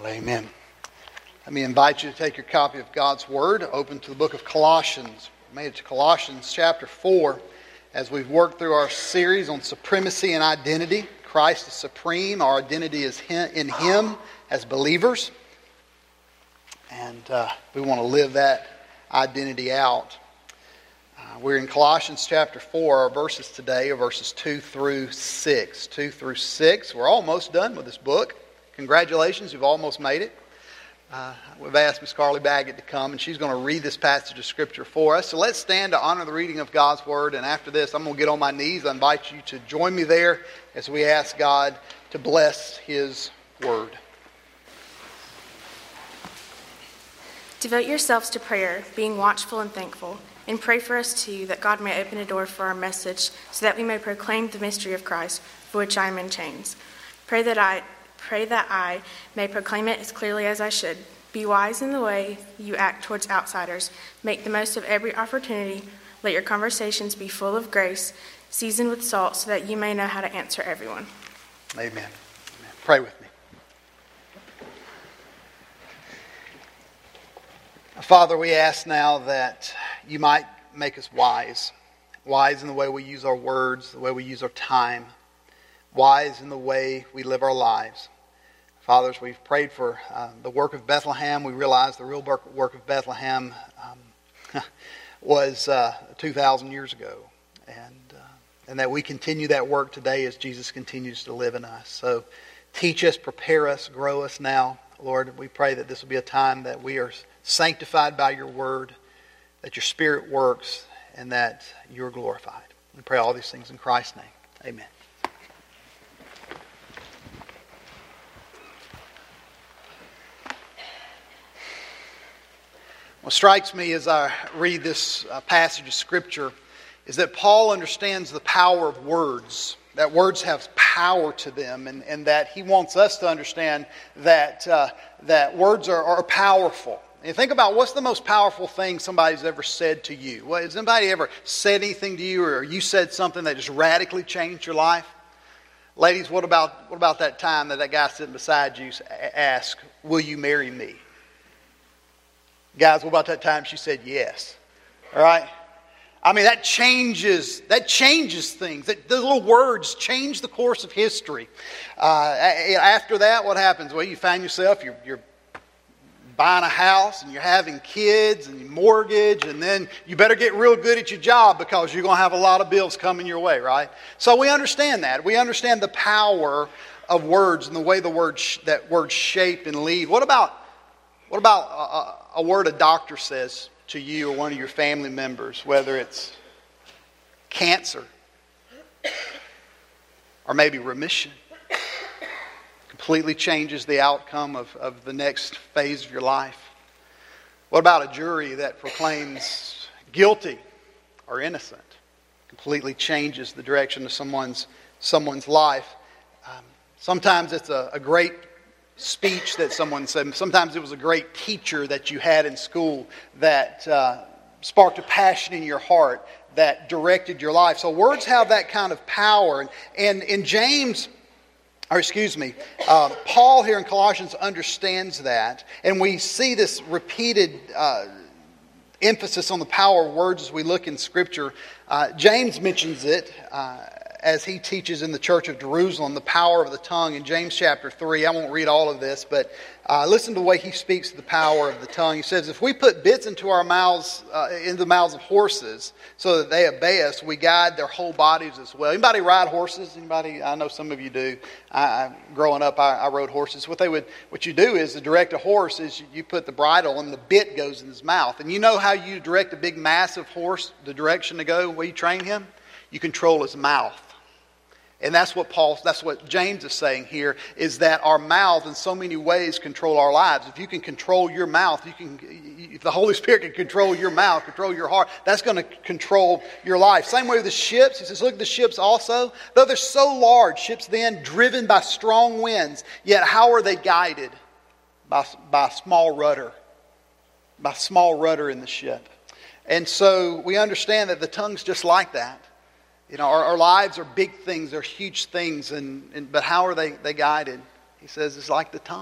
Well, amen. Let me invite you to take your copy of God's Word, open to the book of Colossians. We made it to Colossians chapter 4 as we've worked through our series on supremacy and identity. Christ is supreme. Our identity is in Him as believers. And we want to live that identity out. We're in Colossians chapter 4. Our verses today are verses 2 through 6. 2 through 6. We're almost done with this book. Congratulations, you've almost made it. We've asked Miss Carly Baggett to come, and she's going to read this passage of Scripture for us. So let's stand to honor the reading of God's Word, and after this, I'm going to get on my knees. I invite you to join me there as we ask God to bless His Word. Devote yourselves to prayer, being watchful and thankful, and pray for us too, that God may open a door for our message, so that we may proclaim the mystery of Christ, for which I am in chains. Pray that I may proclaim it as clearly as I should. Be wise in the way you act towards outsiders. Make the most of every opportunity. Let your conversations be full of grace, seasoned with salt, so that you may know how to answer everyone. Amen. Amen. Pray with me. Father, we ask now that you might make us wise. Wise in the way we use our words, the way we use our time. Wise in the way we live our lives. Fathers, we've prayed for the work of Bethlehem. We realize the real work of Bethlehem was 2,000 years ago. And that we continue that work today as Jesus continues to live in us. So teach us, prepare us, grow us now. Lord, we pray that this will be a time that we are sanctified by your word, that your Spirit works, and that you're glorified. We pray all these things in Christ's name. Amen. What strikes me as I read this passage of Scripture is that Paul understands the power of words, that words have power to them, and that he wants us to understand that words are powerful. And you think about what's the most powerful thing somebody's ever said to you. Well, has anybody ever said anything to you, or you said something that just radically changed your life? Ladies, what about that time that guy sitting beside you asked, "Will you marry me?" Guys, what about that time she said yes? All right? I mean, that changes things. The little words change the course of history. After that, what happens? Well, you find yourself, you're buying a house, and you're having kids, and you mortgage, and then you better get real good at your job because you're going to have a lot of bills coming your way, right? So we understand that. We understand the power of words and the way that words shape and lead. What about a word a doctor says to you or one of your family members, whether it's cancer or maybe remission? Completely changes the outcome of the next phase of your life. What about a jury that proclaims guilty or innocent? Completely changes the direction of someone's life. Sometimes it's a great speech that someone said. Sometimes it was a great teacher that you had in school that sparked a passion in your heart that directed your life. So words have that kind of power. And in Paul here in Colossians understands that. And we see this repeated emphasis on the power of words as we look in Scripture. James mentions it as he teaches in the church of Jerusalem, the power of the tongue in James chapter 3. I won't read all of this, but listen to the way he speaks to the power of the tongue. He says, if we put bits into our mouths, into the mouths of horses, so that they obey us, we guide their whole bodies as well. Anybody ride horses? Anybody? I know some of you do. Growing up, I rode horses. What you do is to direct a horse is you put the bridle and the bit goes in his mouth. And you know how you direct a big, massive horse, the direction to go, where you train him? You control his mouth. And that's what James is saying here, is that our mouth in so many ways control our lives. If you can control your mouth, if the Holy Spirit can control your mouth, control your heart, that's going to control your life. Same way with the ships. He says, look at the ships also. Though they're so large, ships then driven by strong winds, yet how are they guided? By a small rudder. By a small rudder in the ship. And so we understand that the tongue's just like that. You know, our lives are big things, they're huge things, but how are they guided? He says it's like the tongue.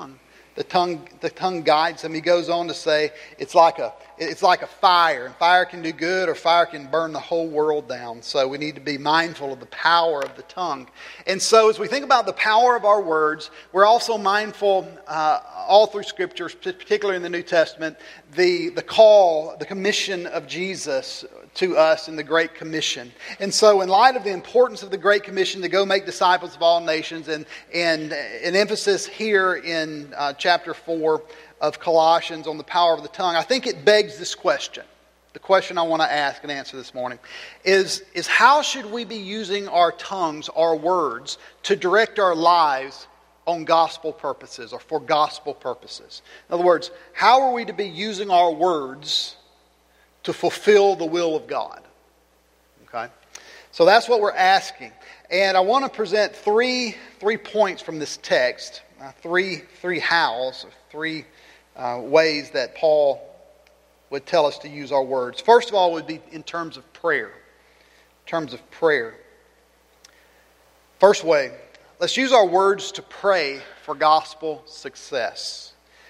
The tongue guides him. He goes on to say it's like a fire, and fire can do good or fire can burn the whole world down. So we need to be mindful of the power of the tongue. And so as we think about the power of our words, we're also mindful all through Scripture, particularly in the New Testament, the call, the commission of Jesus to us in the Great Commission. And so in light of the importance of the Great Commission to go make disciples of all nations, and an emphasis here in chapter 4 of Colossians on the power of the tongue, I think it begs this question. The question I want to ask and answer this morning is how should we be using our tongues, our words, to direct our lives on gospel purposes or for gospel purposes? In other words, how are we to be using our words to fulfill the will of God? Okay? So that's what we're asking. And I want to present three points from this text, three hows, three ways that Paul would tell us to use our words. First of all would be in terms of prayer. In terms of prayer. First way, let's use our words to pray for gospel success.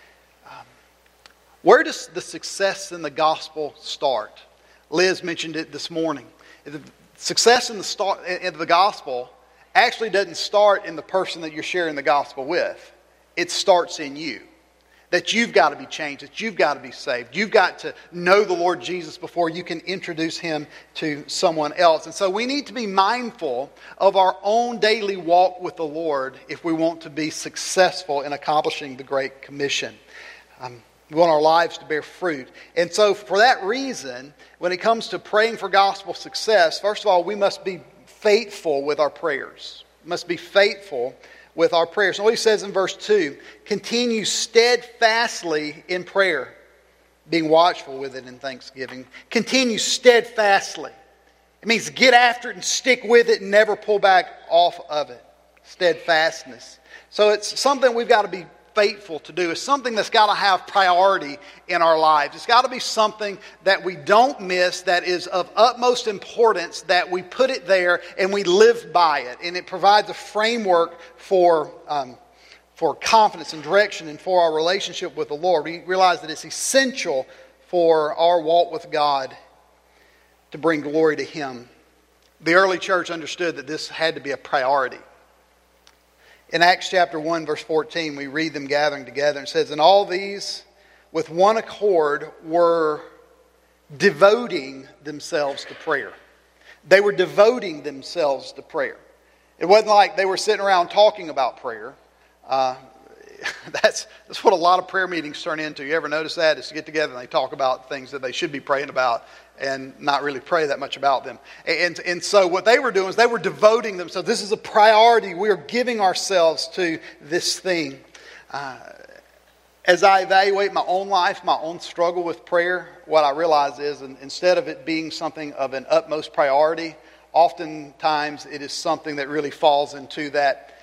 Where does the success in the gospel start? Liz mentioned it this morning. The success in the gospel actually doesn't start in the person that you're sharing the gospel with. It starts in you. That you've got to be changed, that you've got to be saved. You've got to know the Lord Jesus before you can introduce Him to someone else. And so we need to be mindful of our own daily walk with the Lord if we want to be successful in accomplishing the Great Commission. We want our lives to bear fruit. And so for that reason, when it comes to praying for gospel success, first of all, we must be faithful with our prayers. We must be faithful with our prayers. So he says in verse 2, continue steadfastly in prayer, being watchful with it in thanksgiving. Continue steadfastly. It means get after it and stick with it and never pull back off of it. Steadfastness. So it's something we've got to be faithful to do. It's something that's got to have priority in our lives. It's got to be something that we don't miss, that is of utmost importance, that we put it there and we live by it. And it provides a framework for confidence and direction and for our relationship with the Lord. We realize that it's essential for our walk with God to bring glory to Him. The early church understood that this had to be a priority. In Acts chapter 1, verse 14, we read them gathering together. And it says, and all these with one accord were devoting themselves to prayer. They were devoting themselves to prayer. It wasn't like they were sitting around talking about prayer. That's what a lot of prayer meetings turn into. You ever notice that? Is to get together and they talk about things that they should be praying about and not really pray that much about them. And so what they were doing is they were devoting themselves. This is a priority. We are giving ourselves to this thing. As I evaluate my own life, my own struggle with prayer, what I realize is instead of it being something of an utmost priority, oftentimes it is something that really falls into that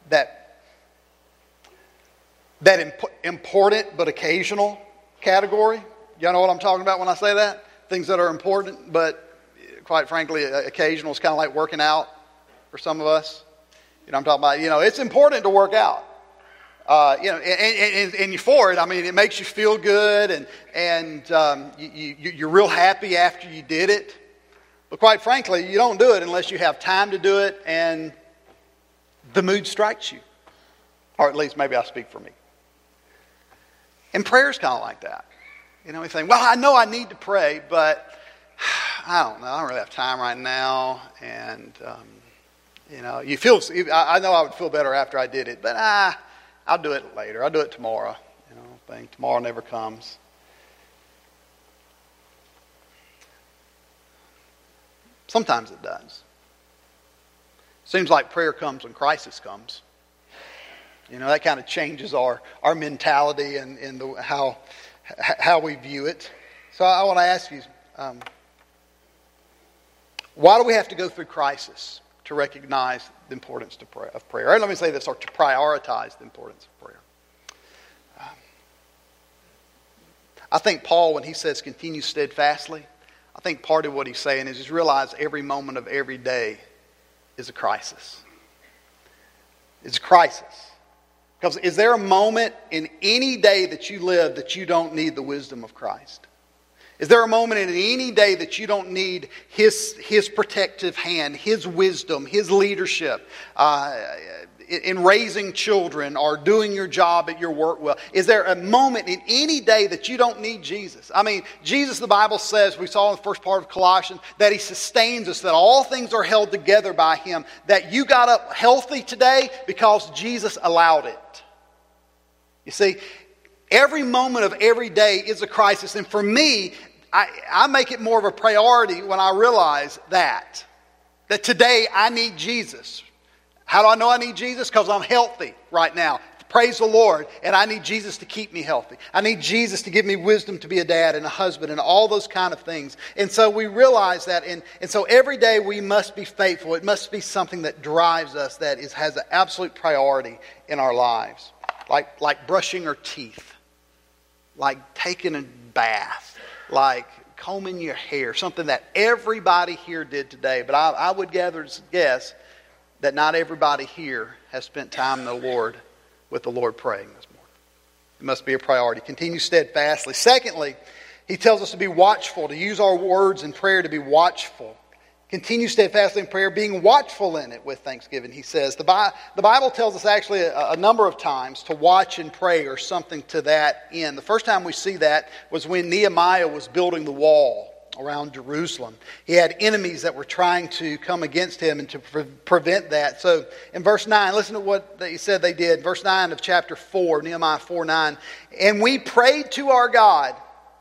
important but occasional category. Y'all know what I'm talking about when I say that? Things that are important, but quite frankly, occasional is kind of like working out for some of us. You know what I'm talking about? It's important to work out. And you're for it. I mean, it makes you feel good, and you're real happy after you did it. But quite frankly, you don't do it unless you have time to do it and the mood strikes you. Or at least maybe I speak for me. And prayer's kind of like that. You think, well, I know I need to pray, but I don't know. I don't really have time right now. And, you feel, I know I would feel better after I did it, but I'll do it later. I'll do it tomorrow. Tomorrow never comes. Sometimes it does. Seems like prayer comes when crisis comes. That kind of changes our mentality and how we view it. So I want to ask you, why do we have to go through crisis to recognize the importance of prayer? Or let me say this, or to prioritize the importance of prayer. I think Paul, when he says continue steadfastly, I think part of what he's saying is realize every moment of every day is a crisis. It's a crisis. Because is there a moment in any day that you live that you don't need the wisdom of Christ? Is there a moment in any day that you don't need His protective hand, His wisdom, His leadership in raising children or doing your job at your work well? Is there a moment in any day that you don't need Jesus? I mean, Jesus, the Bible says, we saw in the first part of Colossians, that He sustains us, that all things are held together by Him, that you got up healthy today because Jesus allowed it. You see, every moment of every day is a crisis. And for me, I make it more of a priority when I realize that today I need Jesus. How do I know I need Jesus? Because I'm healthy right now. Praise the Lord. And I need Jesus to keep me healthy. I need Jesus to give me wisdom to be a dad and a husband and all those kind of things. And so we realize that. And so every day we must be faithful. It must be something that drives us, that has an absolute priority in our lives. Like brushing our teeth, like taking a bath, like combing your hair, something that everybody here did today. But I would guess that not everybody here has spent time in the Lord with the Lord praying this morning. It must be a priority. Continue steadfastly. Secondly, He tells us to be watchful, to use our words in prayer to be watchful. Continue steadfastly in prayer, being watchful in it with thanksgiving, he says. The Bible tells us actually a number of times to watch and pray or something to that end. The first time we see that was when Nehemiah was building the wall around Jerusalem. He had enemies that were trying to come against him and to prevent that. So in verse 9, listen to what he said they did. Verse 9 of chapter 4, Nehemiah 4:9. And we prayed to our God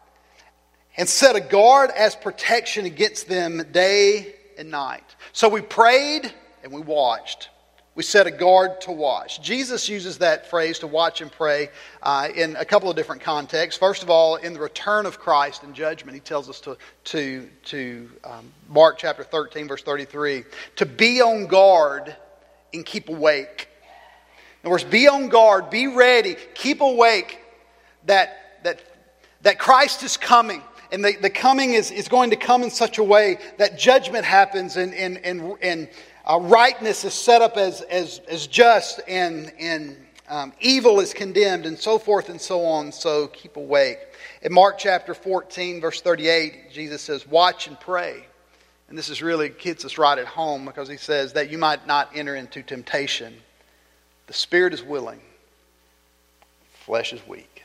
and set a guard as protection against them day and night. So we prayed and we watched. We set a guard to watch. Jesus uses that phrase to watch and pray in a couple of different contexts. First of all, in the return of Christ in judgment, He tells us to Mark chapter 13, verse 33, to be on guard and keep awake. In other words, be on guard, be ready, keep awake that Christ is coming. And the coming is going to come in such a way that judgment happens and rightness is set up as just and evil is condemned and so forth and so on. So keep awake. In Mark chapter 14, verse 38, Jesus says, watch and pray. And this is really hits us right at home because He says that you might not enter into temptation. The spirit is willing. Flesh is weak.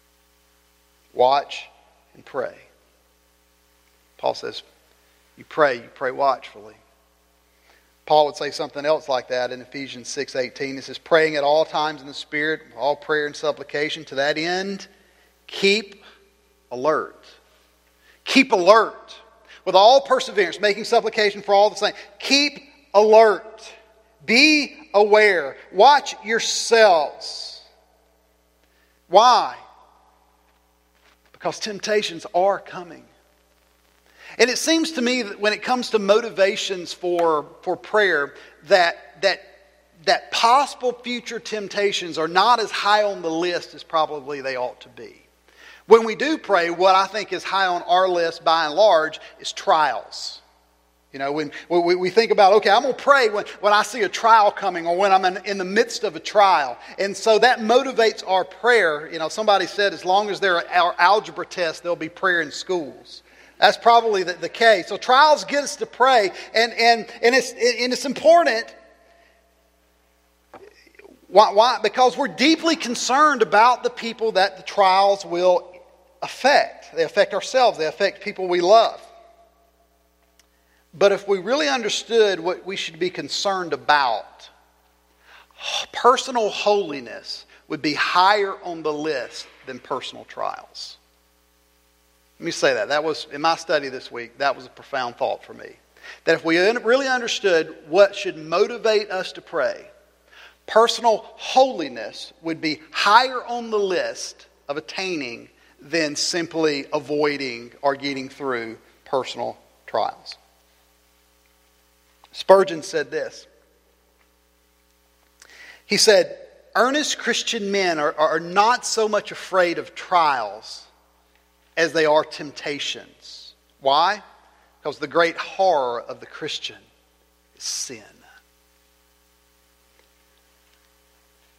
Watch and pray. Paul says, you pray watchfully. Paul would say something else like that in Ephesians 6:18. He says, praying at all times in the Spirit, all prayer and supplication. To that end, keep alert. Keep alert with all perseverance, making supplication for all the saints. Keep alert. Be aware. Watch yourselves. Why? Because temptations are coming. And it seems to me that when it comes to motivations for prayer, that possible future temptations are not as high on the list as probably they ought to be. When we do pray, what I think is high on our list by and large is trials. You know, when we think about, okay, I'm going to pray when I see a trial coming or when I'm in the midst of a trial. And so that motivates our prayer. You know, somebody said as long as there are algebra tests, there'll be prayer in schools. That's probably the case. So trials get us to pray, and it's important. Why? Because we're deeply concerned about the people that the trials will affect. They affect ourselves. They affect people we love. But if we really understood what we should be concerned about, personal holiness would be higher on the list than personal trials. Let me say that. That was, in my study this week, that was a profound thought for me. That if we really understood what should motivate us to pray, personal holiness would be higher on the list of attaining than simply avoiding or getting through personal trials. Spurgeon said this. He said, earnest Christian men are not so much afraid of trials as they are temptations. Why? Because the great horror of the Christian is sin.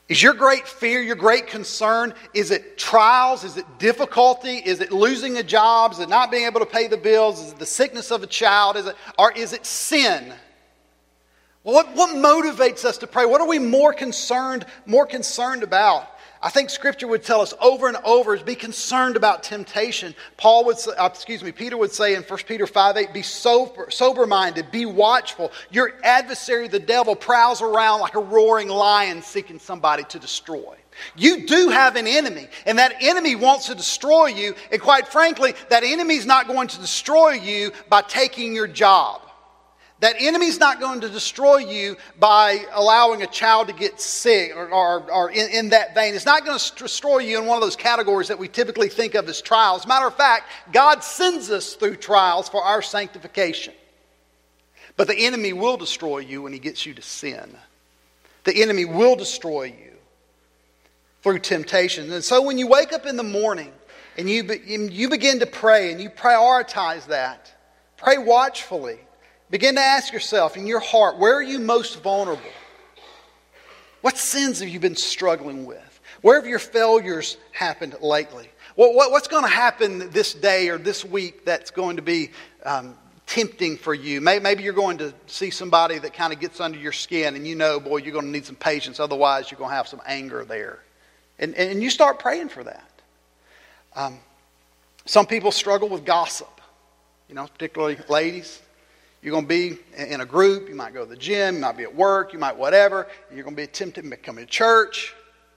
Is your great fear, your great concern, is it trials? Is it difficulty? Is it losing a job? Is it not being able to pay the bills? Is it the sickness of a child? Or is it sin? Well, what motivates us to pray? What are we more concerned about? I think Scripture would tell us over and over is be concerned about temptation. Peter would say in 1 Peter 5:8, be sober-minded, be watchful. Your adversary, the devil, prowls around like a roaring lion seeking somebody to destroy. You do have an enemy, and that enemy wants to destroy you. And quite frankly, that enemy's not going to destroy you by taking your job. That enemy's not going to destroy you by allowing a child to get sick or in that vein. It's not going to destroy you in one of those categories that we typically think of as trials. As a matter of fact, God sends us through trials for our sanctification. But the enemy will destroy you when he gets you to sin. The enemy will destroy you through temptation. And so when you wake up in the morning and you begin to pray and you prioritize that, pray watchfully. Begin to ask yourself in your heart, where are you most vulnerable? What sins have you been struggling with? Where have your failures happened lately? What's going to happen this day or this week that's going to be tempting for you? Maybe you're going to see somebody that kind of gets under your skin and you know, boy, you're going to need some patience. Otherwise, you're going to have some anger there. And you start praying for that. Some people struggle with gossip, particularly ladies. You're going to be in a group. You might go to the gym. You might be at work. You might whatever. You're going to be tempted to come to church.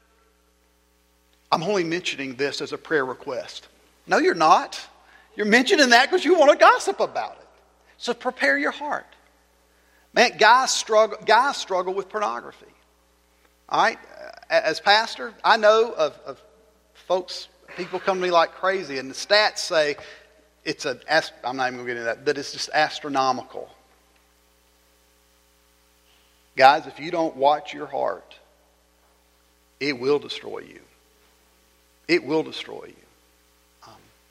I'm only mentioning this as a prayer request. No, you're not. You're mentioning that because you want to gossip about it. So prepare your heart. Man, guys struggle with pornography. All right? As pastor, I know of folks, people come to me like crazy, and the stats say, I'm not even going to get into that, but it's just astronomical. Guys, if you don't watch your heart, it will destroy you. It will destroy you.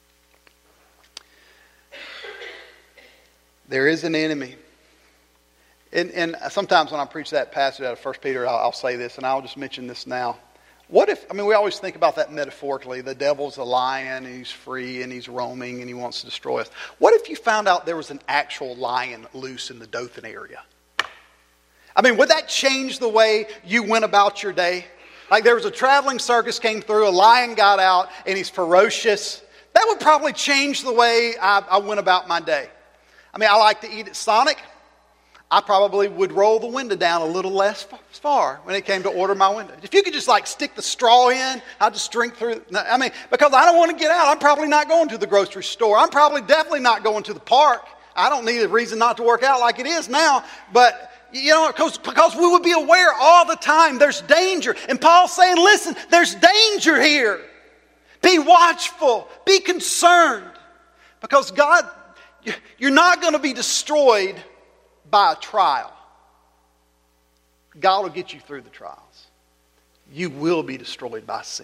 There is an enemy. And sometimes when I preach that passage out of 1 Peter, I'll say this, and I'll just mention this now. We always think about that metaphorically. The devil's a lion, and he's free, and he's roaming, and he wants to destroy us. What if you found out there was an actual lion loose in the Dothan area? Would that change the way you went about your day? Like there was a traveling circus came through, a lion got out, and he's ferocious. That would probably change the way I went about my day. I like to eat at Sonic. I probably would roll the window down a little less far when it came to order my window. If you could just stick the straw in, I'd just drink through. Because I don't want to get out. I'm probably not going to the grocery store. I'm probably definitely not going to the park. I don't need a reason not to work out like it is now. But, because we would be aware all the time there's danger. And Paul's saying, listen, there's danger here. Be watchful. Be concerned. Because God, you're not going to be destroyed by a trial. God will get you through the trials. You will be destroyed by sin.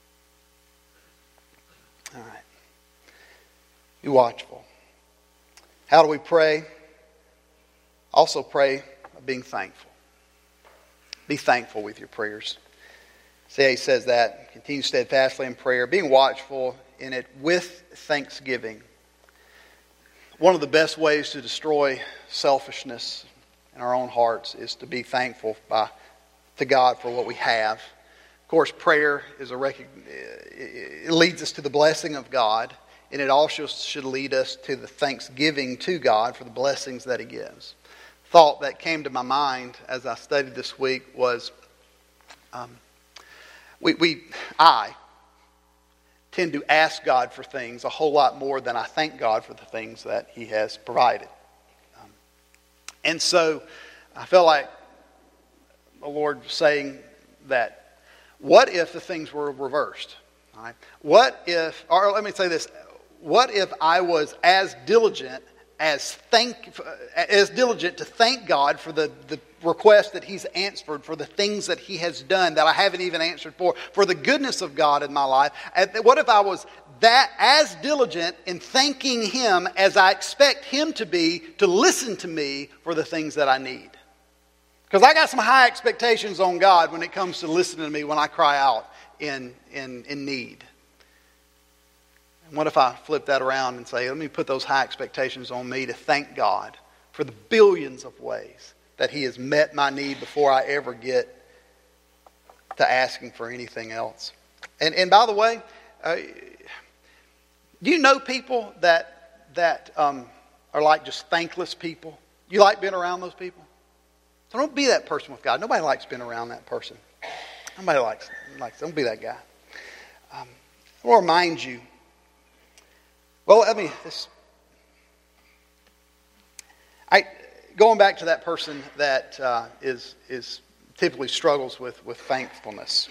All right. Be watchful. How do we pray? Also pray by being thankful. Be thankful with your prayers. See how he says that. Continue steadfastly in prayer, being watchful in it with thanksgiving. One of the best ways to destroy selfishness in our own hearts is to be thankful to God for what we have. Of course, prayer is it leads us to the blessing of God, and it also should lead us to the thanksgiving to God for the blessings that He gives. Thought that came to my mind as I studied this week was, I tend to ask God for things a whole lot more than I thank God for the things that He has provided. And so I felt like the Lord was saying that, what if the things were reversed? All right? What if I was as diligent to thank God for the request that He's answered, for the things that He has done that I haven't even answered for the goodness of God in my life? What if I was that as diligent in thanking Him as I expect Him to be, to listen to me for the things that I need? Because I got some high expectations on God when it comes to listening to me when I cry out in need. And what if I flip that around and say, let me put those high expectations on me to thank God for the billions of ways that He has met my need before I ever get to asking for anything else. And by the way, do you know people that are like just thankless people? You like being around those people? So don't be that person with God. Nobody likes being around that person. Nobody likes don't be that guy. I will remind you. Well, going back to that person that is typically struggles with thankfulness.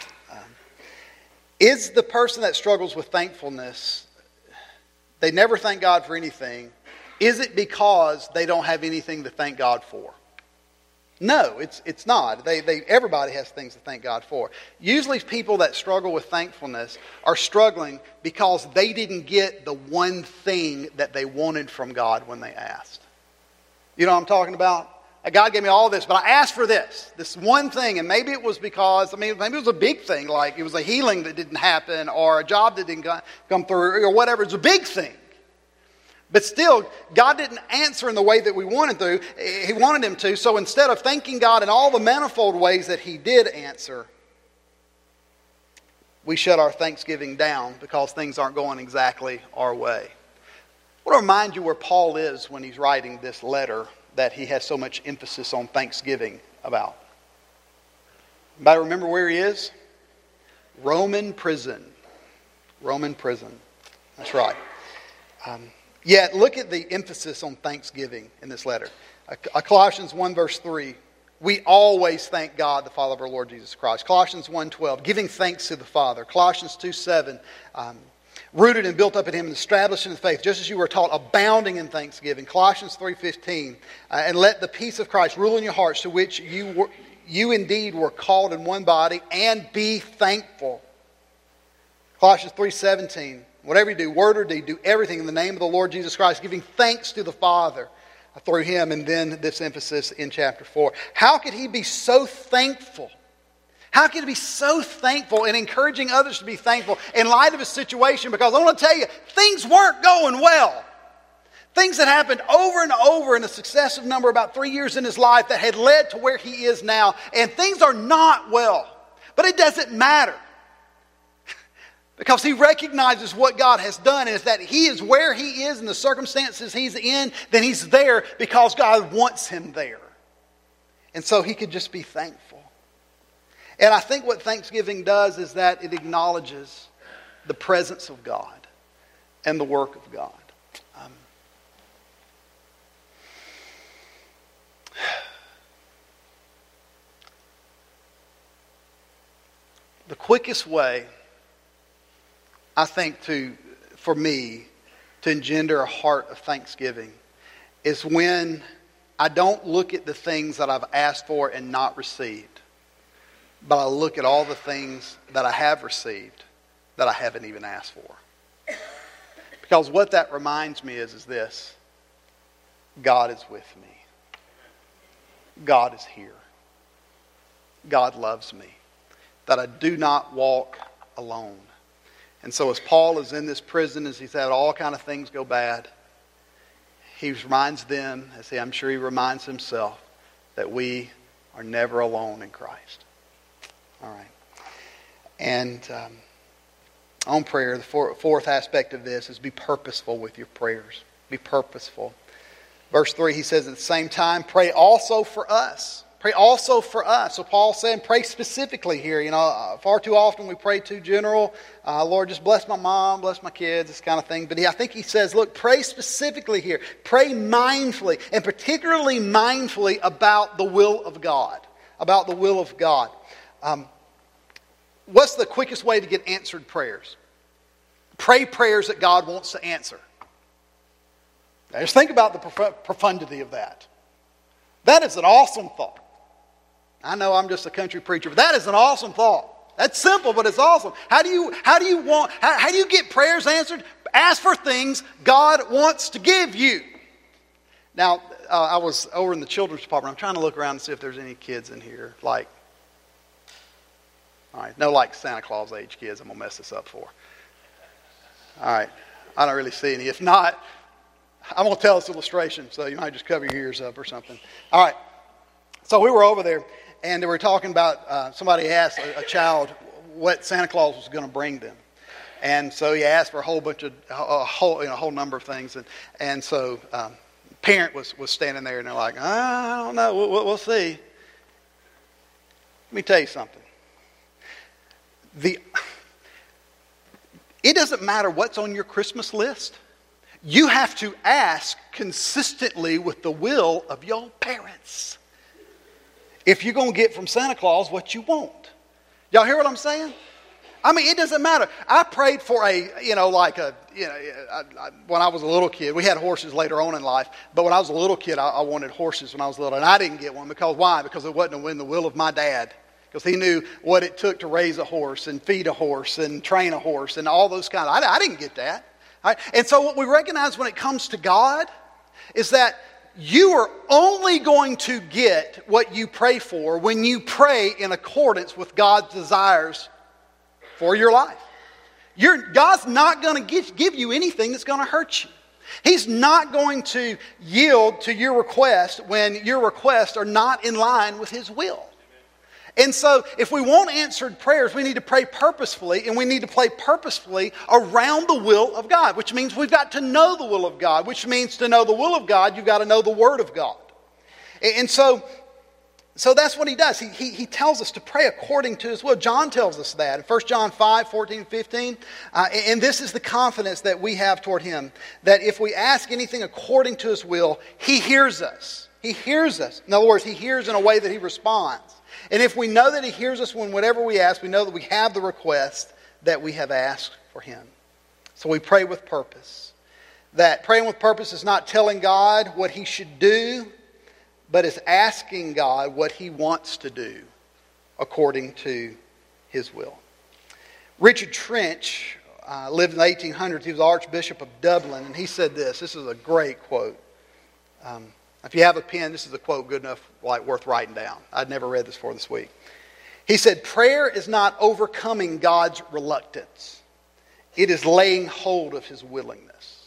Is the person that struggles with thankfulness, they never thank God for anything, is it because they don't have anything to thank God for? No, it's not. Everybody has things to thank God for. Usually people that struggle with thankfulness are struggling because they didn't get the one thing that they wanted from God when they asked. You know what I'm talking about? God gave me all this, but I asked for this one thing, and maybe it was because, maybe it was a big thing, like it was a healing that didn't happen, or a job that didn't come through, or whatever. It's a big thing. But still, God didn't answer in the way that we wanted to. He wanted Him to. So instead of thanking God in all the manifold ways that He did answer, we shut our thanksgiving down because things aren't going exactly our way. I want to remind you where Paul is when he's writing this letter that he has so much emphasis on thanksgiving about. Anybody remember where he is? Roman prison. Roman prison. That's right. Yet, look at the emphasis on thanksgiving in this letter. Colossians 1 verse 3. We always thank God, the Father of our Lord Jesus Christ. Colossians 1:12. Giving thanks to the Father. Colossians 2:7. Rooted and built up in Him and established in the faith, just as you were taught, abounding in thanksgiving. Colossians 3:15. And let the peace of Christ rule in your hearts, to which you indeed were called in one body, and be thankful. Colossians 3:17. Whatever you do, word or deed, do everything in the name of the Lord Jesus Christ, giving thanks to the Father through Him. And then this emphasis in chapter 4. How could he be so thankful? How could he be so thankful and encouraging others to be thankful in light of his situation? Because I want to tell you, things weren't going well. Things that happened over and over in a successive number, about 3 years in his life, that had led to where he is now. And things are not well. But it doesn't matter. Because he recognizes what God has done, and is that he is where he is in the circumstances he's in, then he's there because God wants him there. And so he could just be thankful. And I think what thanksgiving does is that it acknowledges the presence of God and the work of God. The quickest way, I think, for me to engender a heart of thanksgiving is when I don't look at the things that I've asked for and not received, but I look at all the things that I have received that I haven't even asked for. Because what that reminds me is this: God is with me. God is here. God loves me. That I do not walk alone. And so as Paul is in this prison, as he's had all kind of things go bad, he reminds them, I'm sure he reminds himself, that we are never alone in Christ. All right. And on prayer, the fourth aspect of this is be purposeful with your prayers. Be purposeful. Verse 3, he says, at the same time, pray also for us. Pray also for us. So Paul's saying pray specifically here. You know, far too often we pray too general. Lord, just bless my mom, bless my kids, this kind of thing. But I think he says, look, pray specifically here. Pray mindfully, and particularly mindfully about the will of God. About the will of God. What's the quickest way to get answered prayers? Pray prayers that God wants to answer. Now just think about the profundity of that. That is an awesome thought. I know I'm just a country preacher, but that is an awesome thought. That's simple, but it's awesome. How do you get prayers answered? Ask for things God wants to give you. Now, I was over in the children's department. I'm trying to look around and see if there's any kids in here. All right, no Santa Claus age kids I'm going to mess this up for. All right, I don't really see any. If not, I'm going to tell this illustration, so you might just cover your ears up or something. All right, so we were over there, and we were talking about, somebody asked a child what Santa Claus was going to bring them. And so he asked for a whole number of things. And so parent was standing there, and they're like, I don't know, we'll see. Let me tell you something. It doesn't matter what's on your Christmas list. You have to ask consistently with the will of your parents if you're going to get from Santa Claus what you want. Y'all hear what I'm saying? I mean, it doesn't matter. I prayed for when I was a little kid. We had horses later on in life, but when I was a little kid, I wanted horses when I was little, and I didn't get one because why? Because it wasn't in the will of my dad. Because he knew what it took to raise a horse and feed a horse and train a horse and all those kind of. I didn't get that. Right? And so what we recognize when it comes to God is that you are only going to get what you pray for when you pray in accordance with God's desires for your life. God's not going to give you anything that's going to hurt you. He's not going to yield to your request when your requests are not in line with His will. And so if we want answered prayers, we need to pray purposefully, and we need to pray purposefully around the will of God, which means we've got to know the will of God, which means to know the will of God, you've got to know the Word of God. And so that's what He does. He tells us to pray according to His will. John tells us that in 1 John 5, 14 and 15. And this is the confidence that we have toward Him, that if we ask anything according to His will, He hears us. He hears us. In other words, He hears in a way that He responds. And if we know that He hears us when whatever we ask, we know that we have the request that we have asked for Him. So we pray with purpose. That praying with purpose is not telling God what He should do, but is asking God what He wants to do according to His will. Richard Trench lived in the 1800s. He was Archbishop of Dublin, and he said this. This is a great quote. If you have a pen, this is a quote good enough, worth writing down. I'd never read this before this week. He said, "Prayer is not overcoming God's reluctance. It is laying hold of His willingness."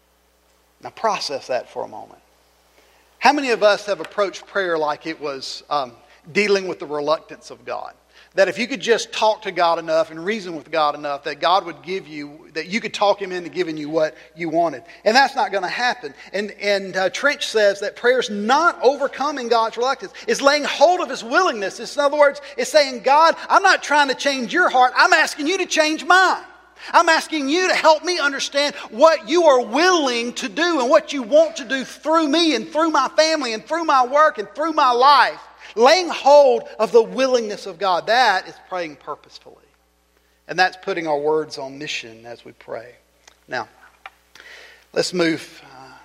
Now process that for a moment. How many of us have approached prayer like it was dealing with the reluctance of God? That if you could just talk to God enough and reason with God enough, that God would give you, that you could talk Him into giving you what you wanted. And that's not going to happen. And Trench says that prayer is not overcoming God's reluctance. It's laying hold of His willingness. In other words, it's saying, God, I'm not trying to change your heart. I'm asking you to change mine. I'm asking you to help me understand what you are willing to do and what you want to do through me and through my family and through my work and through my life. Laying hold of the willingness of God. That is praying purposefully. And that's putting our words on mission as we pray. Now, let's move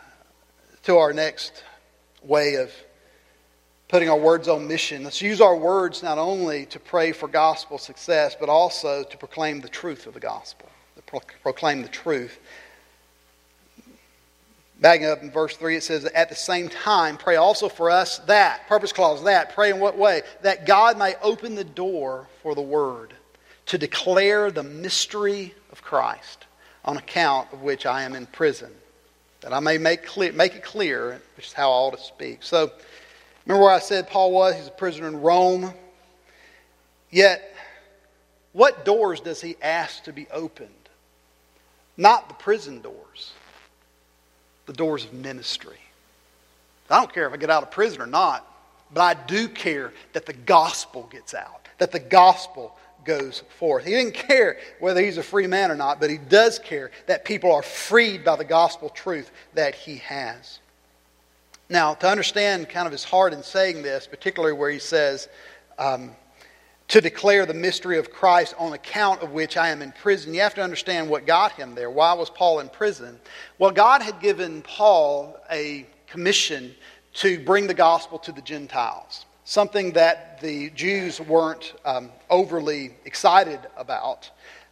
to our next way of putting our words on mission. Let's use our words not only to pray for gospel success, but also to proclaim the truth of the gospel. To proclaim the truth. Backing up in verse 3, it says, at the same time, pray also for us that, purpose clause, that, pray in what way? That God may open the door for the word, to declare the mystery of Christ, on account of which I am in prison, that I may make it clear, which is how I ought to speak. So, remember where I said Paul was? He's a prisoner in Rome. Yet, what doors does he ask to be opened? Not the prison doors. The doors of ministry. I don't care if I get out of prison or not, but I do care that the gospel gets out, that the gospel goes forth. He didn't care whether he's a free man or not, but he does care that people are freed by the gospel truth that he has. Now, to understand kind of his heart in saying this, particularly where he says, to declare the mystery of Christ on account of which I am in prison. You have to understand what got him there. Why was Paul in prison? Well, God had given Paul a commission to bring the gospel to the Gentiles. Something that the Jews weren't overly excited about.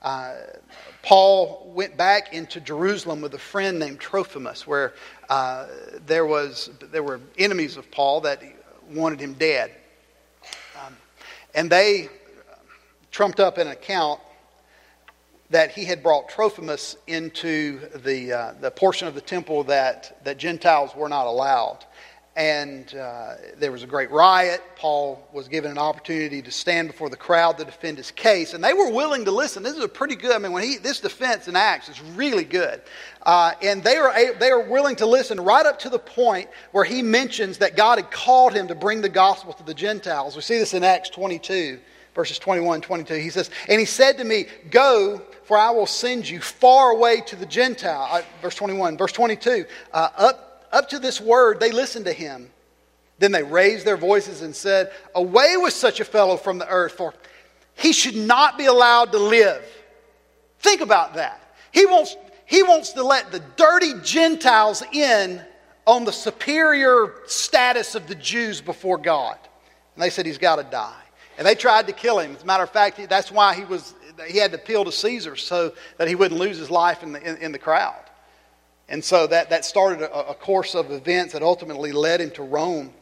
Paul went back into Jerusalem with a friend named Trophimus, where there were enemies of Paul that wanted him dead. And they trumped up an account that he had brought Trophimus into the portion of the temple that Gentiles were not allowed. And there was a great riot. Paul was given an opportunity to stand before the crowd to defend his case. And they were willing to listen. This is a pretty good, this defense in Acts is really good. And they are willing to listen right up to the point where he mentions that God had called him to bring the gospel to the Gentiles. We see this in Acts 22, verses 21 and 22. He says, "And he said to me, 'Go, for I will send you far away to the Gentile.'" Verse 21. Verse 22. Up to this word, they listened to him. Then they raised their voices and said, "Away with such a fellow from the earth, for he should not be allowed to live." Think about that. He wants to let the dirty Gentiles in on the superior status of the Jews before God. And they said he's got to die. And they tried to kill him. As a matter of fact, that's why he had to appeal to Caesar so that he wouldn't lose his life in the crowd. And so that started a course of events that ultimately led him to Rome.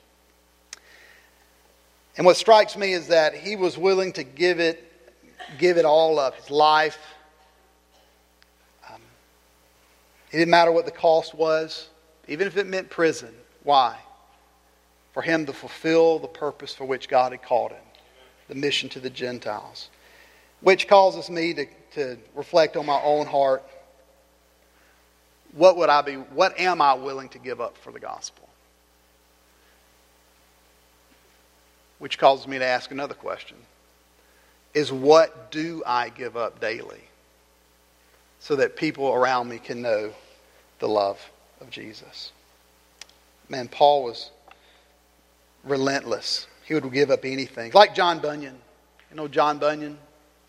And what strikes me is that he was willing to give it all up, his life. It didn't matter what the cost was, even if it meant prison. Why? For him to fulfill the purpose for which God had called him, the mission to the Gentiles. Which causes me to reflect on my own heart. What am I willing to give up for the gospel? Which causes me to ask another question. Is what do I give up daily so that people around me can know the love of Jesus? Man, Paul was relentless. He would give up anything. Like John Bunyan. You know John Bunyan?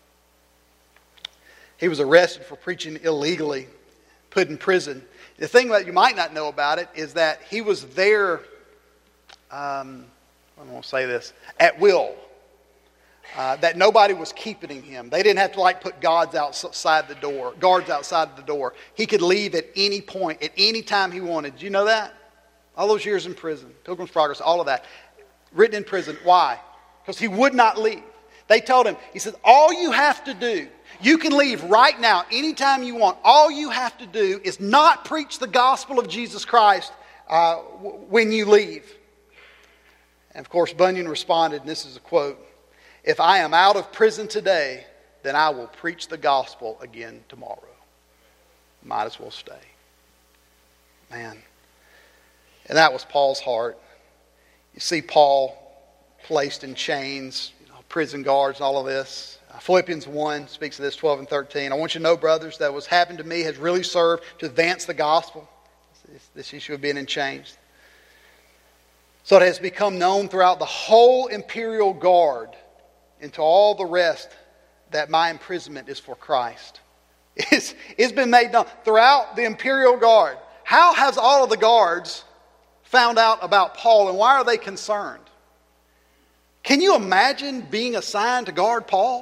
He was arrested for preaching illegally, put in prison. The thing that you might not know about it is that he was there, I don't want to say this, at will. That nobody was keeping him. They didn't have to put guards outside the door. He could leave at any point, at any time he wanted. Do you know that? All those years in prison, Pilgrim's Progress, all of that. Written in prison. Why? Because he would not leave. They told him, he said, all you have to do, you can leave right now, anytime you want. All you have to do is not preach the gospel of Jesus Christ when you leave. And of course, Bunyan responded, and this is a quote, "If I am out of prison today, then I will preach the gospel again tomorrow." Might as well stay. Man. And that was Paul's heart. You see Paul placed in chains, prison guards, all of this. Philippians 1 speaks of this, 12 and 13. "I want you to know, brothers, that what's happened to me has really served to advance the gospel." This issue of being in chains. "So it has become known throughout the whole imperial guard and to all the rest that my imprisonment is for Christ." It's been made known throughout the imperial guard. How has all of the guards found out about Paul, and why are they concerned? Can you imagine being assigned to guard Paul?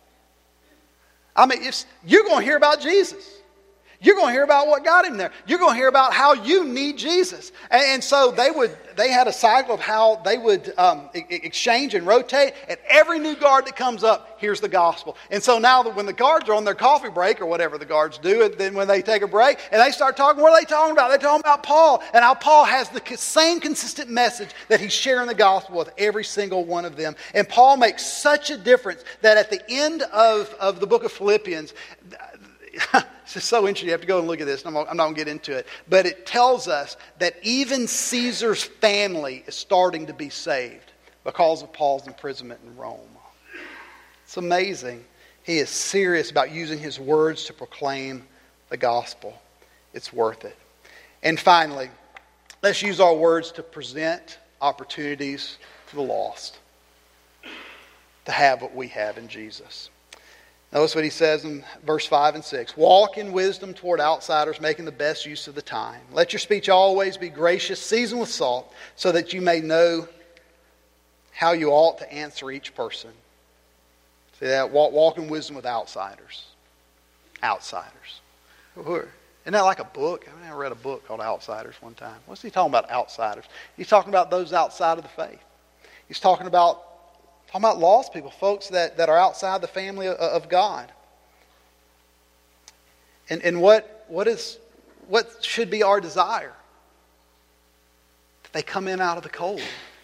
You're going to hear about Jesus. You're going to hear about what got him there. You're going to hear about how you need Jesus. And so they had a cycle of how they would exchange and rotate. And every new guard that comes up, here's the gospel. And so now when the guards are on their coffee break, or whatever the guards do, and then when they take a break, and they start talking, what are they talking about? They're talking about Paul. And how Paul has the same consistent message that he's sharing the gospel with every single one of them. And Paul makes such a difference that at the end of the book of Philippians, it's just so interesting. You have to go and look at this. I'm not going to get into it. But it tells us that even Caesar's family is starting to be saved because of Paul's imprisonment in Rome. It's amazing. He is serious about using his words to proclaim the gospel. It's worth it. And finally, let's use our words to present opportunities to the lost to have what we have in Jesus. Notice what he says in verse 5 and 6. "Walk in wisdom toward outsiders, making the best use of the time. Let your speech always be gracious, seasoned with salt, so that you may know how you ought to answer each person." See that? Walk in wisdom with outsiders. Outsiders. Isn't that like a book? I read a book called Outsiders one time. What's he talking about, outsiders? He's talking about those outside of the faith. He's talking about lost people, folks that are outside the family of God. And what should be our desire? That they come in out of the cold.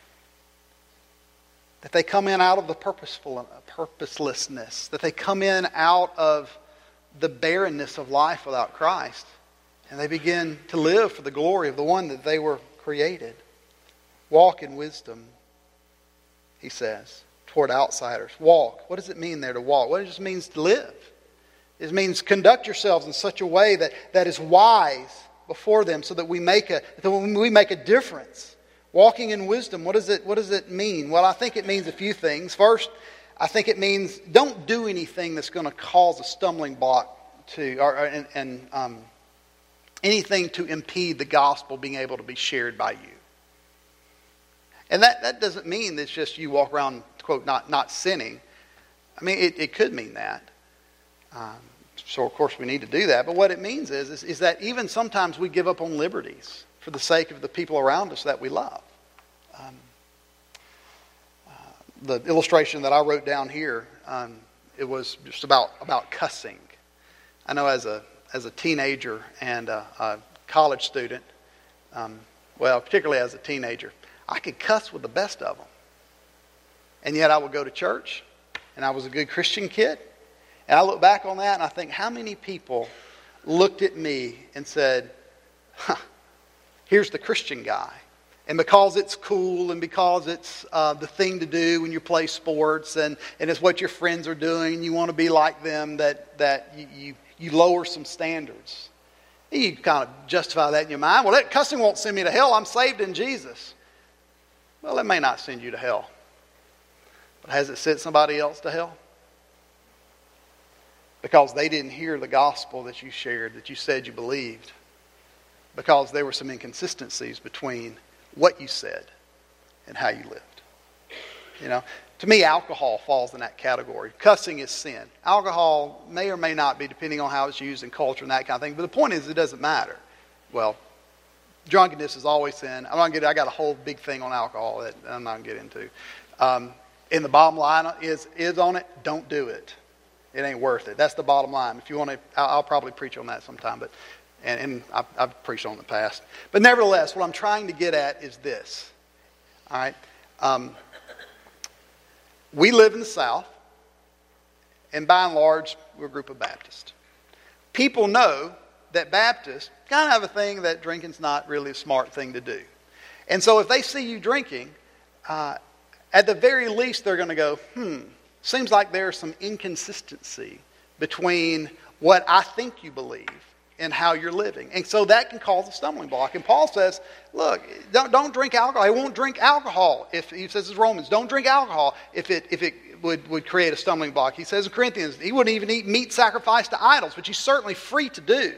That they come in out of the purposelessness. That they come in out of the barrenness of life without Christ. And they begin to live for the glory of the one that they were created. Walk in wisdom, he says, toward outsiders. Walk. What does it mean there to walk? What it just means to live. It means conduct yourselves in such a way that is wise before them so that we make a difference. Walking in wisdom, what does it mean? Well, I think it means a few things. First, I think it means don't do anything that's going to cause a stumbling block anything to impede the gospel being able to be shared by you. And that doesn't mean that it's just you walk around, quote, not sinning. I mean, it could mean that. So, of course, we need to do that. But what it means is that even sometimes we give up on liberties for the sake of the people around us that we love. The illustration that I wrote down here, it was just about cussing. I know as a teenager and a college student, particularly as a teenager, I could cuss with the best of them. And yet I would go to church, and I was a good Christian kid. And I look back on that, and I think, how many people looked at me and said, here's the Christian guy. And because it's cool and because it's the thing to do when you play sports and it's what your friends are doing, you want to be like them, that you lower some standards. You kind of justify that in your mind. Well, that cussing won't send me to hell. I'm saved in Jesus. Well, it may not send you to hell. But has it sent somebody else to hell? Because they didn't hear the gospel that you shared, that you said you believed. Because there were some inconsistencies between what you said and how you lived. To me, alcohol falls in that category. Cussing is sin. Alcohol may or may not be, depending on how it's used in culture and that kind of thing. But the point is, it doesn't matter. Well, drunkenness is always sin. I got a whole big thing on alcohol that I'm not going to get into. And the bottom line is on it, don't do it. It ain't worth it. That's the bottom line. If you want to, I'll probably preach on that sometime. But and I've preached on it in the past. But nevertheless, what I'm trying to get at is this. All right. We live in the South, and by and large, we're a group of Baptists. People know that Baptists kind of have a thing that drinking's not really a smart thing to do. And so if they see you drinking, at the very least, they're going to go, seems like there's some inconsistency between what I think you believe and how you're living. And so that can cause a stumbling block. And Paul says, look, don't drink alcohol. He won't drink alcohol. If he says in Romans, don't drink alcohol if it would create a stumbling block. He says in Corinthians, he wouldn't even eat meat sacrificed to idols, which he's certainly free to do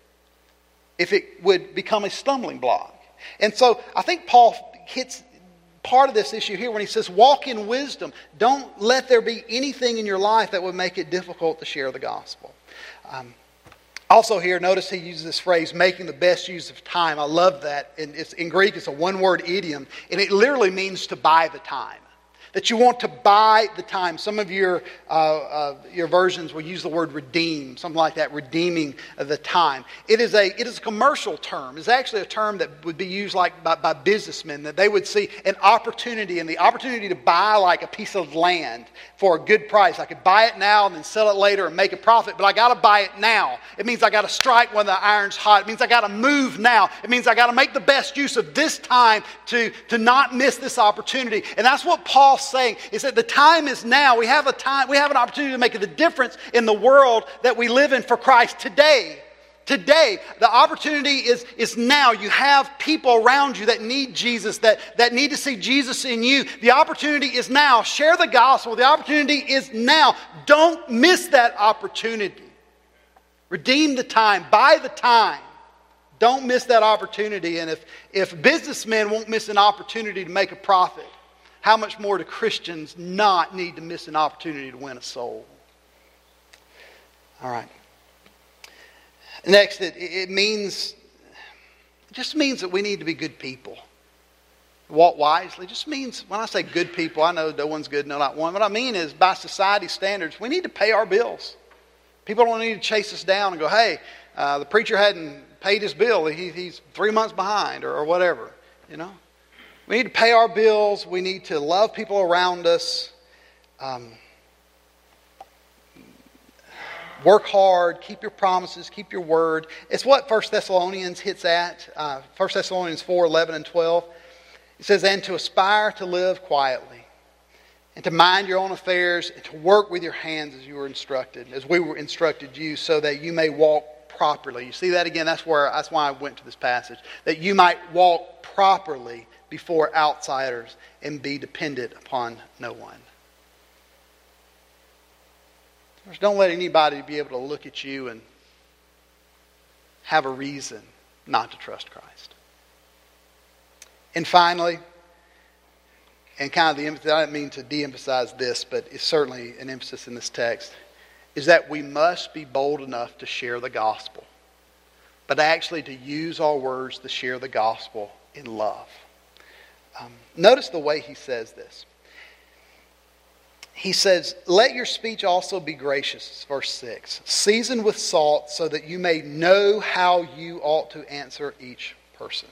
if it would become a stumbling block. And so I think Paul hits part of this issue here when he says, walk in wisdom. Don't let there be anything in your life that would make it difficult to share the gospel. Also here, notice he uses this phrase, making the best use of time. I love that. And in Greek, it's a one-word idiom. And it literally means to buy the time. That you want to buy the time. Some of your versions will use the word redeem, something like that, redeeming the time. It is a commercial term. It's actually a term that would be used by businessmen, that they would see an opportunity, and the opportunity to buy like a piece of land for a good price. I could buy it now and then sell it later and make a profit, but I got to buy it now. It means I got to strike when the iron's hot. It means I got to move now. It means I got to make the best use of this time to not miss this opportunity. And that's what Paul's saying, is that the time is now. We have an opportunity to make the difference in the world that we live in for Christ today. Today, the opportunity is now. You have people around you that need Jesus, that need to see Jesus in you. The opportunity is now. Share the gospel. The opportunity is now. Don't miss that opportunity. Redeem the time. Buy the time. Don't miss that opportunity. And if businessmen won't miss an opportunity to make a profit, how much more do Christians not need to miss an opportunity to win a soul? All right. Next, it just means that we need to be good people. Walk wisely. It just means, when I say good people, I know no one's good, no, not one. What I mean is, by society standards, we need to pay our bills. People don't need to chase us down and go, hey, the preacher hadn't paid his bill. He's 3 months behind or whatever. You know, we need to pay our bills. We need to love people around us. Work hard, keep your promises, keep your word. It's what 1 Thessalonians hits at. 1 Thessalonians 4, 11 and 12. It says, and to aspire to live quietly, and to mind your own affairs, and to work with your hands as you were instructed, as we were instructed you, so that you may walk properly. You see that again? That's why I went to this passage. That you might walk properly before outsiders and be dependent upon no one. Don't let anybody be able to look at you and have a reason not to trust Christ. And finally, and kind of the emphasis, I didn't mean to de-emphasize this, but it's certainly an emphasis in this text, is that we must be bold enough to share the gospel, but actually to use our words to share the gospel in love. Notice the way he says this. He says, let your speech also be gracious, verse 6, seasoned with salt so that you may know how you ought to answer each person.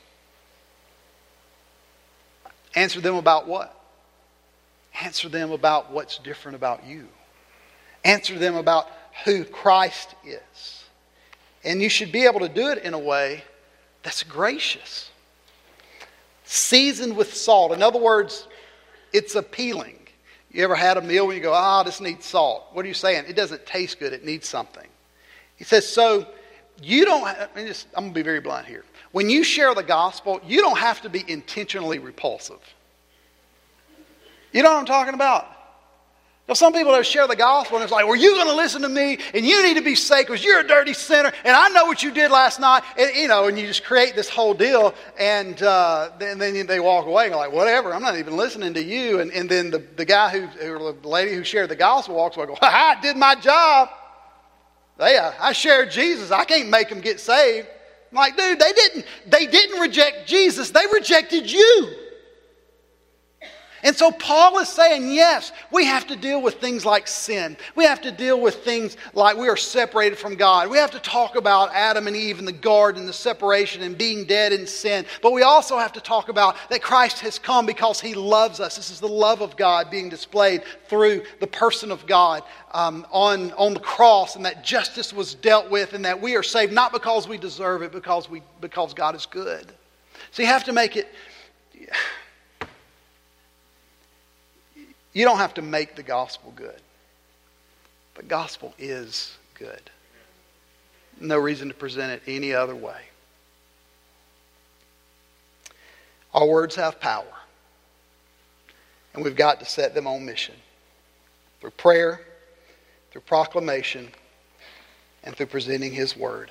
Answer them about what? Answer them about what's different about you. Answer them about who Christ is. And you should be able to do it in a way that's gracious. Seasoned with salt. In other words, it's appealing. You ever had a meal where you go, this needs salt. What are you saying? It doesn't taste good. It needs something. He says, so you don't, I'm going to be very blunt here. When you share the gospel, you don't have to be intentionally repulsive. You know what I'm talking about? Now, some people that share the gospel and it's like, well, you're going to listen to me and you need to be saved because you're a dirty sinner and I know what you did last night. And, and you just create this whole deal and then they walk away and go like, whatever, I'm not even listening to you. And then the guy or the lady who shared the gospel walks away and goes, I did my job. I shared Jesus. I can't make them get saved. I'm like, dude, they didn't reject Jesus. They rejected you. And so Paul is saying, yes, we have to deal with things like sin. We have to deal with things like we are separated from God. We have to talk about Adam and Eve in the garden, the separation and being dead in sin. But we also have to talk about that Christ has come because he loves us. This is the love of God being displayed through the person of God on the cross, and that justice was dealt with, and that we are saved not because we deserve it, because God is good. So you have to make it... You don't have to make the gospel good. But gospel is good. No reason to present it any other way. Our words have power. And we've got to set them on mission. Through prayer, through proclamation, and through presenting his word.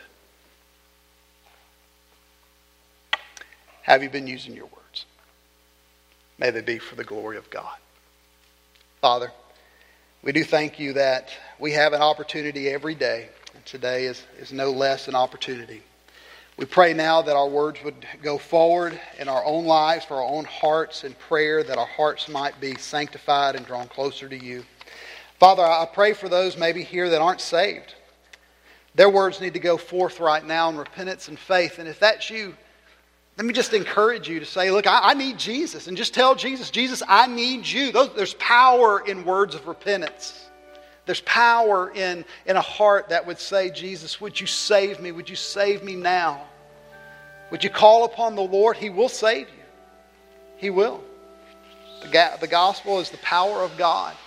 Have you been using your words? May they be for the glory of God. Father, we do thank you that we have an opportunity every day, and today is no less an opportunity. We pray now that our words would go forward in our own lives, for our own hearts in prayer, that our hearts might be sanctified and drawn closer to you. Father, I pray for those maybe here that aren't saved. Their words need to go forth right now in repentance and faith, and if that's you, let me just encourage you to say, look, I need Jesus. And just tell Jesus, Jesus, I need you. There's power in words of repentance. There's power in a heart that would say, Jesus, would you save me? Would you save me now? Would you call upon the Lord? He will save you. He will. The gospel is the power of God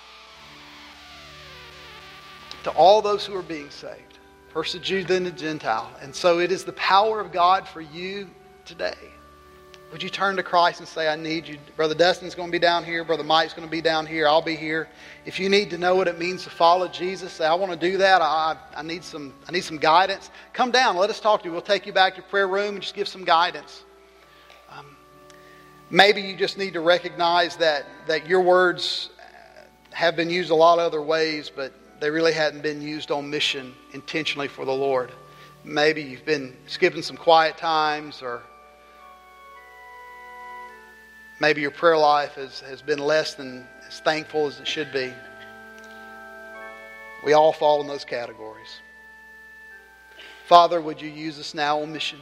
to all those who are being saved. First the Jew, then the Gentile. And so it is the power of God for you today. Would you turn to Christ and say, I need you? Brother Dustin's going to be down here. Brother Mike's going to be down here. I'll be here. If you need to know what it means to follow Jesus, say, I want to do that. I need some guidance. Come down. Let us talk to you. We'll take you back to the prayer room and just give some guidance. Maybe you just need to recognize that your words have been used a lot of other ways, but they really hadn't been used on mission intentionally for the Lord. Maybe you've been skipping some quiet times, or maybe your prayer life has been less than as thankful as it should be. We all fall in those categories. Father, would you use us now on mission?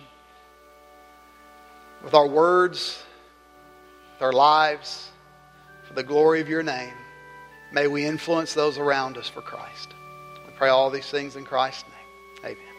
With our words, with our lives, for the glory of your name. May we influence those around us for Christ. We pray all these things in Christ's name. Amen.